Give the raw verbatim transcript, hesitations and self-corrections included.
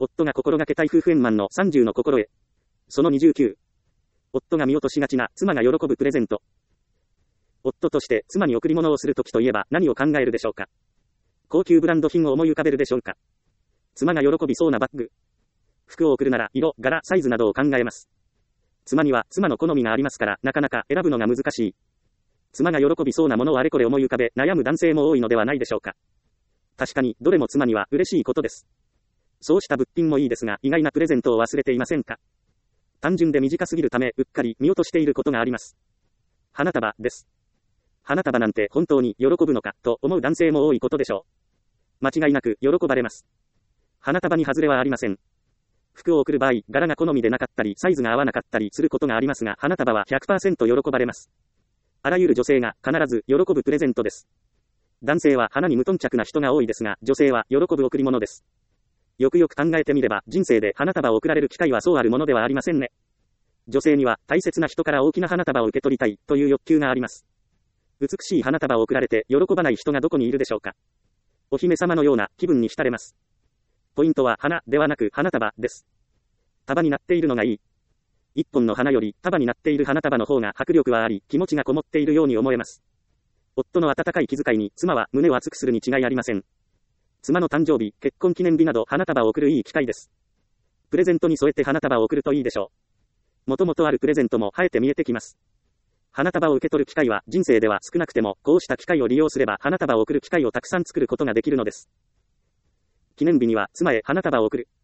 夫が心がけたい夫婦円満のさんじゅうの心得。そのにじゅうきゅう。夫が見落としがちな妻が喜ぶプレゼント。夫として妻に贈り物をするときといえば何を考えるでしょうか。高級ブランド品を思い浮かべるでしょうか。妻が喜びそうなバッグ。服を贈るなら色、柄、サイズなどを考えます。妻には妻の好みがありますからなかなか選ぶのが難しい。妻が喜びそうなものをあれこれ思い浮かべ悩む男性も多いのではないでしょうか。確かにどれも妻には嬉しいことです。そうした物品もいいですが意外なプレゼントを忘れていませんか。単純で短すぎるためうっかり見落としていることがあります。花束です。花束なんて本当に喜ぶのかと思う男性も多いことでしょう。間違いなく喜ばれます。花束に外れはありません。服を贈る場合、柄が好みでなかったりサイズが合わなかったりすることがありますが花束は ひゃくパーセント 喜ばれます。あらゆる女性が必ず喜ぶプレゼントです。男性は花に無頓着な人が多いですが女性は喜ぶ贈り物です。よくよく考えてみれば人生で花束を贈られる機会はそうあるものではありませんね。女性には大切な人から大きな花束を受け取りたいという欲求があります。美しい花束を贈られて喜ばない人がどこにいるでしょうか。お姫様のような気分に浸れます。ポイントは花ではなく花束です。束になっているのがいい。一本の花より束になっている花束の方が迫力はあり気持ちがこもっているように思えます。夫の温かい気遣いに妻は胸を熱くするに違いありません。妻の誕生日、結婚記念日など花束を贈るいい機会です。プレゼントに添えて花束を贈るといいでしょう。もともとあるプレゼントも生えて見えてきます。花束を受け取る機会は人生では少なくてもこうした機会を利用すれば花束を贈る機会をたくさん作ることができるのです。記念日には妻へ花束を贈る。